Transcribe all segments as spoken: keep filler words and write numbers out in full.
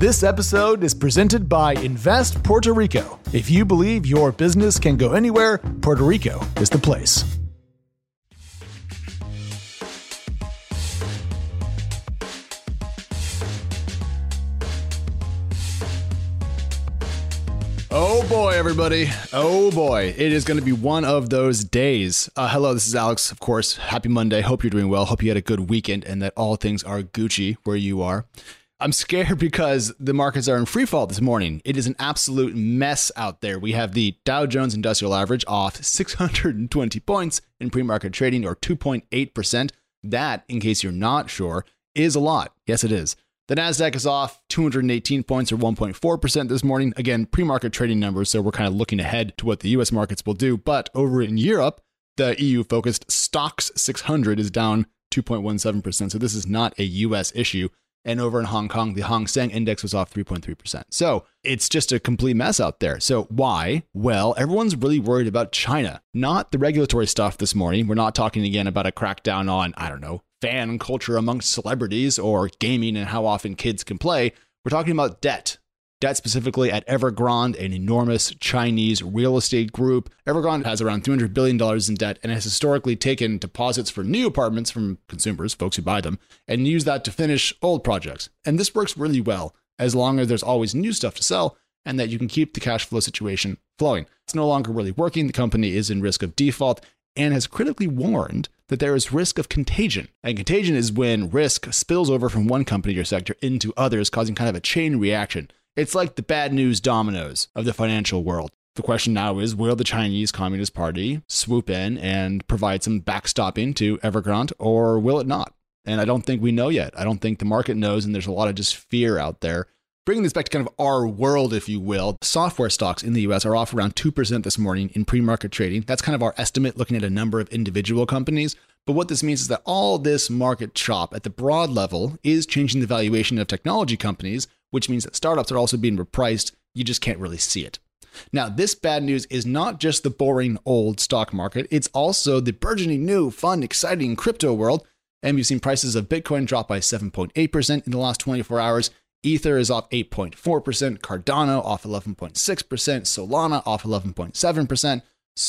This episode is presented by Invest Puerto Rico. If you believe your business can go anywhere, Puerto Rico is the place. Oh boy, everybody. Oh boy. It is going to be one of those days. Uh, hello, this is Alex, of course. Happy Monday. Hope you're doing well. Hope you had a good weekend and that all things are Gucci where you are. I'm scared because the markets are in free fall this morning. It is an absolute mess out there. We have the Dow Jones Industrial Average off six hundred twenty points in pre-market trading, or two point eight percent. That, in case you're not sure, is a lot. Yes, it is. The Nasdaq is off two hundred eighteen points, or one point four percent this morning. Again, pre-market trading numbers, so we're kind of looking ahead to what the U S markets will do. But over in Europe, the E U-focused Stoxx six hundred is down two point one seven percent. So this is not a U S issue. And over in Hong Kong, the Hang Seng Index was off three point three percent. So it's just a complete mess out there. So why? Well, everyone's really worried about China, not the regulatory stuff this morning. We're not talking again about a crackdown on, I don't know, fan culture amongst celebrities or gaming and how often kids can play. We're talking about debt. Debt specifically at Evergrande, an enormous Chinese real estate group. Evergrande has around three hundred billion dollars in debt and has historically taken deposits for new apartments from consumers, folks who buy them, and use that to finish old projects. And this works really well as long as there's always new stuff to sell and that you can keep the cash flow situation flowing. It's no longer really working. The company is in risk of default and has critically warned that there is risk of contagion. And contagion is when risk spills over from one company or sector into others, causing kind of a chain reaction. It's like the bad news dominoes of the financial world. The question now is, will the Chinese Communist Party swoop in and provide some backstopping to Evergrande, or will it not? And I don't think we know yet. I don't think the market knows, and there's a lot of just fear out there. Bringing this back to kind of our world, if you will, software stocks in the U S are off around two percent this morning in pre-market trading. That's kind of our estimate, looking at a number of individual companies. But what this means is that all this market chop at the broad level is changing the valuation of technology companies, which means that startups are also being repriced. You just can't really see it. Now, this bad news is not just the boring old stock market. It's also the burgeoning new, fun, exciting crypto world. And we've seen prices of Bitcoin drop by seven point eight percent in the last twenty-four hours. Ether is off eight point four percent, Cardano off eleven point six percent, Solana off eleven point seven percent.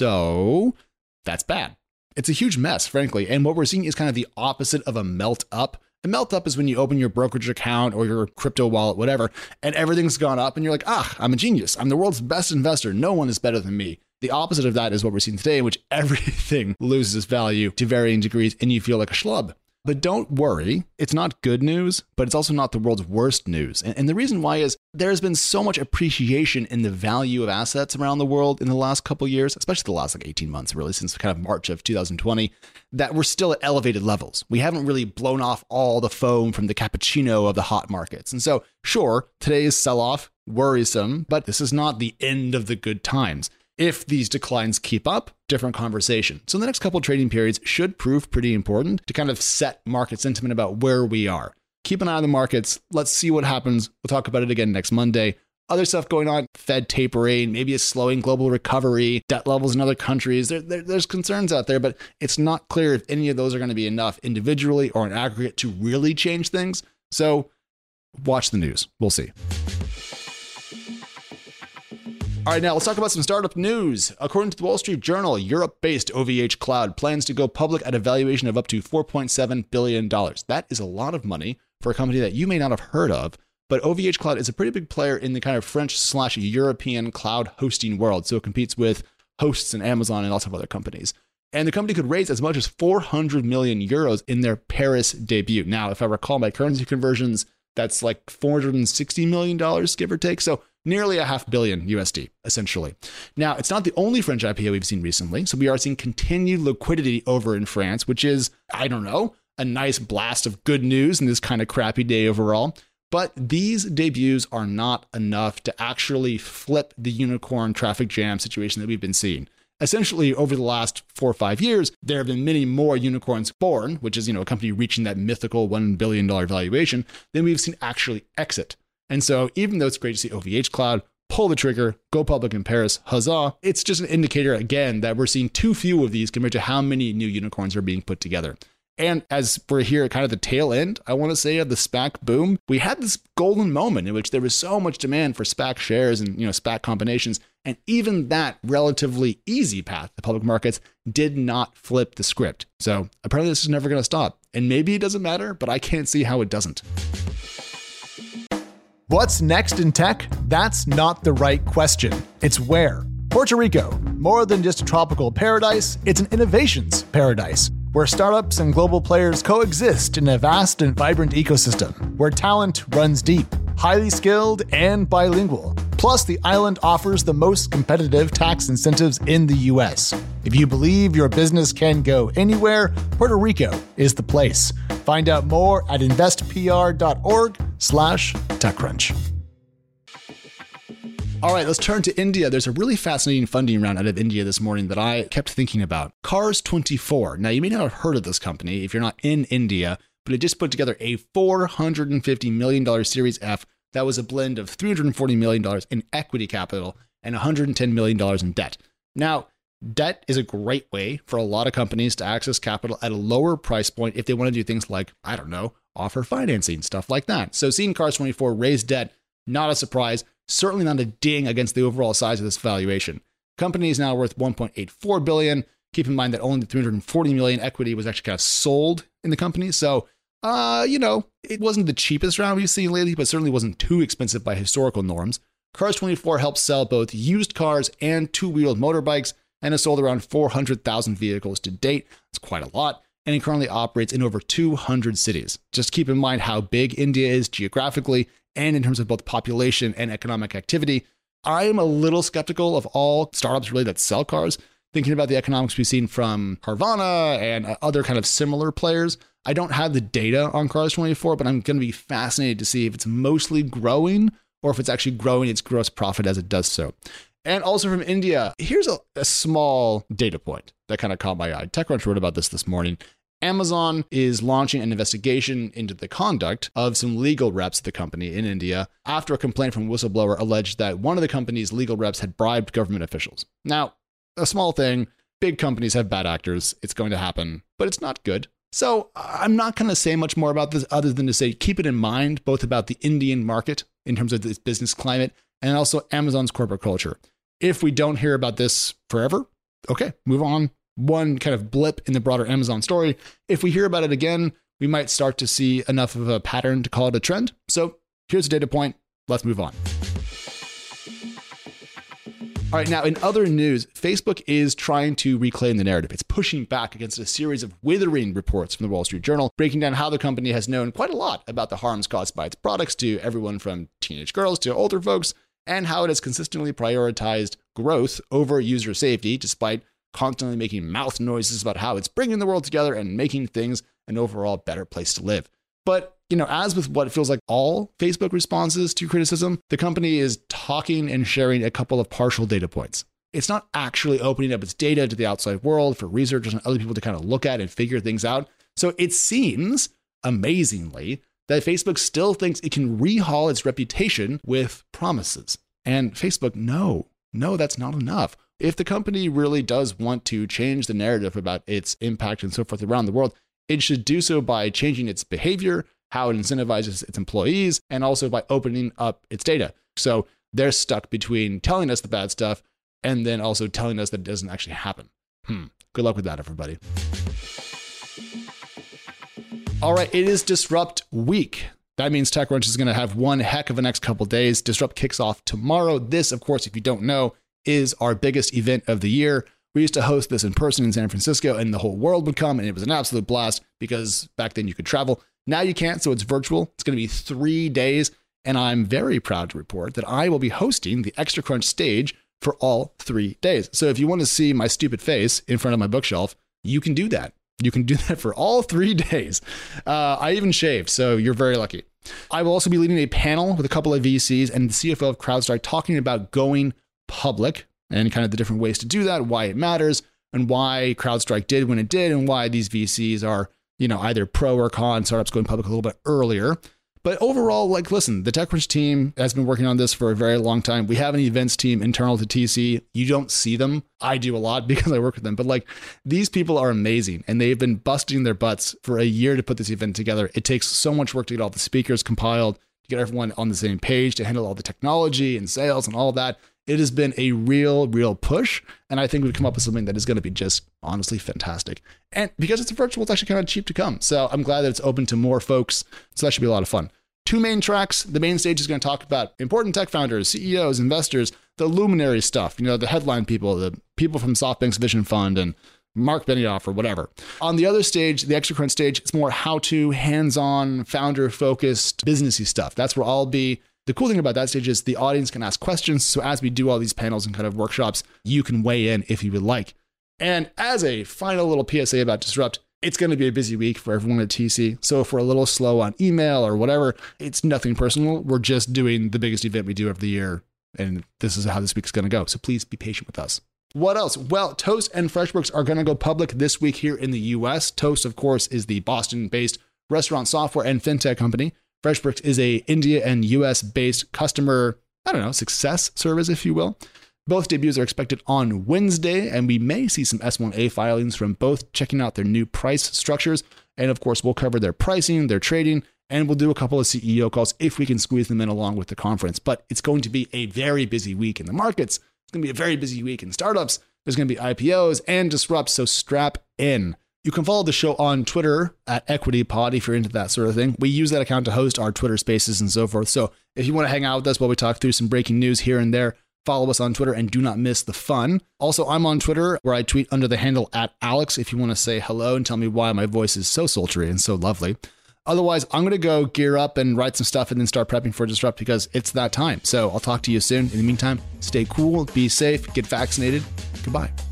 So that's bad. It's a huge mess, frankly. And what we're seeing is kind of the opposite of a melt up. A melt up is when you open your brokerage account or your crypto wallet, whatever, and everything's gone up and you're like, ah, I'm a genius. I'm the world's best investor. No one is better than me. The opposite of that is what we're seeing today, in which everything loses value to varying degrees and you feel like a schlub. But don't worry, it's not good news, but it's also not the world's worst news. And, and the reason why is there's been so much appreciation in the value of assets around the world in the last couple of years, especially the last like eighteen months, really, since kind of March of two thousand twenty, that we're still at elevated levels. We haven't really blown off all the foam from the cappuccino of the hot markets. And so, sure, today's sell-off, worrisome, but this is not the end of the good times. If these declines keep up, different conversation. So the next couple of trading periods should prove pretty important to kind of set market sentiment about where we are. Keep an eye on the markets. Let's see what happens. We'll talk about it again next Monday. Other stuff going on, Fed tapering, maybe a slowing global recovery, debt levels in other countries. There, there, there's concerns out there, but it's not clear if any of those are going to be enough individually or in aggregate to really change things. So watch the news. We'll see. All right, now let's talk about some startup news. According to the Wall Street Journal, Europe-based O V H Cloud plans to go public at a valuation of up to four point seven billion dollars. That is a lot of money for a company that you may not have heard of, but O V H Cloud is a pretty big player in the kind of French slash European cloud hosting world. So it competes with hosts and Amazon and lots of other companies. And the company could raise as much as four hundred million euros in their Paris debut. Now, if I recall my currency conversions, that's like four hundred sixty million dollars, give or take. So nearly a half billion U S D, essentially. Now, it's not the only French I P O we've seen recently. So we are seeing continued liquidity over in France, which is, I don't know, a nice blast of good news in this kind of crappy day overall. But these debuts are not enough to actually flip the unicorn traffic jam situation that we've been seeing. Essentially, over the last four or five years, there have been many more unicorns born, which is, you know, a company reaching that mythical one billion dollars valuation, than we've seen actually exit. And so even though it's great to see O V H Cloud pull the trigger, go public in Paris, huzzah, it's just an indicator, again, that we're seeing too few of these compared to how many new unicorns are being put together. And as we're here at kind of the tail end, I want to say of the SPAC boom, we had this golden moment in which there was so much demand for SPAC shares and, you know, SPAC combinations. And even that relatively easy path to public markets did not flip the script. So apparently this is never going to stop. And maybe it doesn't matter, but I can't see how it doesn't. What's next in tech? That's not the right question. It's where. Puerto Rico, more than just a tropical paradise, it's an innovations paradise, where startups and global players coexist in a vast and vibrant ecosystem, where talent runs deep, highly skilled and bilingual. Plus, the island offers the most competitive tax incentives in the U S. If you believe your business can go anywhere, Puerto Rico is the place. Find out more at investpr.org slash TechCrunch. All right, let's turn to India. There's a really fascinating funding round out of India this morning that I kept thinking about. Cars twenty-four. Now, you may not have heard of this company if you're not in India, but it just put together a four hundred fifty million dollars Series F that was a blend of three hundred forty million dollars in equity capital and one hundred ten million dollars in debt. Now, debt is a great way for a lot of companies to access capital at a lower price point if they want to do things like, I don't know, offer financing, stuff like that. So seeing Cars twenty-four raise debt, not a surprise. Certainly not a ding against the overall size of this valuation. Company is now worth one point eight four billion dollars. Keep in mind that only the three hundred forty million dollars equity was actually kind of sold in the company. So, uh, you know, it wasn't the cheapest round we've seen lately, but certainly wasn't too expensive by historical norms. Cars twenty-four helps sell both used cars and two-wheeled motorbikes and has sold around four hundred thousand vehicles to date. That's quite a lot. And it currently operates in over two hundred cities. Just keep in mind how big India is geographically and in terms of both population and economic activity. I am a little skeptical of all startups really that sell cars, thinking about the economics we've seen from Carvana and other kind of similar players. I don't have the data on Cars twenty-four, but I'm going to be fascinated to see if it's mostly growing or if it's actually growing its gross profit as it does so. And also from India, here's a, a small data point that kind of caught my eye. TechCrunch wrote about this this morning. Amazon is launching an investigation into the conduct of some legal reps at the company in India after a complaint from a whistleblower alleged that one of the company's legal reps had bribed government officials. Now, a small thing, big companies have bad actors. It's going to happen, but it's not good. So I'm not going to say much more about this other than to say keep it in mind, both about the Indian market in terms of its business climate and also Amazon's corporate culture. If we don't hear about this forever, okay, move on. One kind of blip in the broader Amazon story. If we hear about it again, we might start to see enough of a pattern to call it a trend. So here's a data point. Let's move on. All right, now in other news, Facebook is trying to reclaim the narrative. It's pushing back against a series of withering reports from the Wall Street Journal, breaking down how the company has known quite a lot about the harms caused by its products to everyone from teenage girls to older folks, and how it has consistently prioritized growth over user safety, despite constantly making mouth noises about how it's bringing the world together and making things an overall better place to live. But, you know, as with what feels like all Facebook responses to criticism, the company is talking and sharing a couple of partial data points. It's not actually opening up its data to the outside world for researchers and other people to kind of look at and figure things out. So it seems, amazingly, that Facebook still thinks it can rehaul its reputation with promises. And Facebook, no, no, that's not enough. If the company really does want to change the narrative about its impact and so forth around the world, it should do so by changing its behavior, how it incentivizes its employees, and also by opening up its data. So they're stuck between telling us the bad stuff and then also telling us that it doesn't actually happen. Hmm. Good luck with that, everybody. All right, it is Disrupt Week. That means TechCrunch is going to have one heck of a next couple days. Disrupt kicks off tomorrow. This, of course, if you don't know, is our biggest event of the year. We used to host this in person in San Francisco and the whole world would come and it was an absolute blast because back then you could travel. Now you can't, so it's virtual. It's going to be three days and I'm very proud to report that I will be hosting the Extra Crunch stage for all three days. So if you want to see my stupid face in front of my bookshelf, you can do that. You can do that for all three days. Uh, I even shaved, so you're very lucky. I will also be leading a panel with a couple of V Cs and the C F O of CrowdStrike talking about going public and kind of the different ways to do that, why it matters, and why CrowdStrike did when it did, and why these V Cs are, you know, either pro or con startups going public a little bit earlier. But overall, like, listen, the TechCrunch team has been working on this for a very long time. We have an events team internal to T C. You don't see them. I do a lot because I work with them. But like, these people are amazing, and they've been busting their butts for a year to put this event together. It takes so much work to get all the speakers compiled, to get everyone on the same page, to handle all the technology and sales and all of that. It has been a real, real push. And I think we've come up with something that is going to be just honestly fantastic. And because it's virtual, it's actually kind of cheap to come. So I'm glad that it's open to more folks. So that should be a lot of fun. Two main tracks. The main stage is going to talk about important tech founders, C E Os, investors, the luminary stuff, you know, the headline people, the people from SoftBank's Vision Fund and Mark Benioff or whatever. On the other stage, the ExtraCrunch stage, it's more how-to, hands-on, founder-focused, businessy stuff. That's where I'll be. The cool thing about that stage is the audience can ask questions. So as we do all these panels and kind of workshops, you can weigh in if you would like. And as a final little P S A about Disrupt, it's going to be a busy week for everyone at T C. So if we're a little slow on email or whatever, it's nothing personal. We're just doing the biggest event we do every year. And this is how this week's going to go. So please be patient with us. What else? Well, Toast and FreshBooks are going to go public this week here in the U S. Toast, of course, is the Boston-based restaurant software and fintech company. FreshBooks is a India and U S-based customer, I don't know, success service, if you will. Both debuts are expected on Wednesday, and we may see some S one A filings from both checking out their new price structures. And of course, we'll cover their pricing, their trading, and we'll do a couple of C E O calls if we can squeeze them in along with the conference. But it's going to be a very busy week in the markets. It's going to be a very busy week in startups. There's going to be I P Os and Disrupt, so strap in. You can follow the show on Twitter at EquityPod if you're into that sort of thing. We use that account to host our Twitter spaces and so forth. So if you want to hang out with us while we talk through some breaking news here and there, follow us on Twitter and do not miss the fun. Also, I'm on Twitter where I tweet under the handle at Alex if you want to say hello and tell me why my voice is so sultry and so lovely. Otherwise, I'm going to go gear up and write some stuff and then start prepping for Disrupt because it's that time. So I'll talk to you soon. In the meantime, stay cool, be safe, get vaccinated. Goodbye.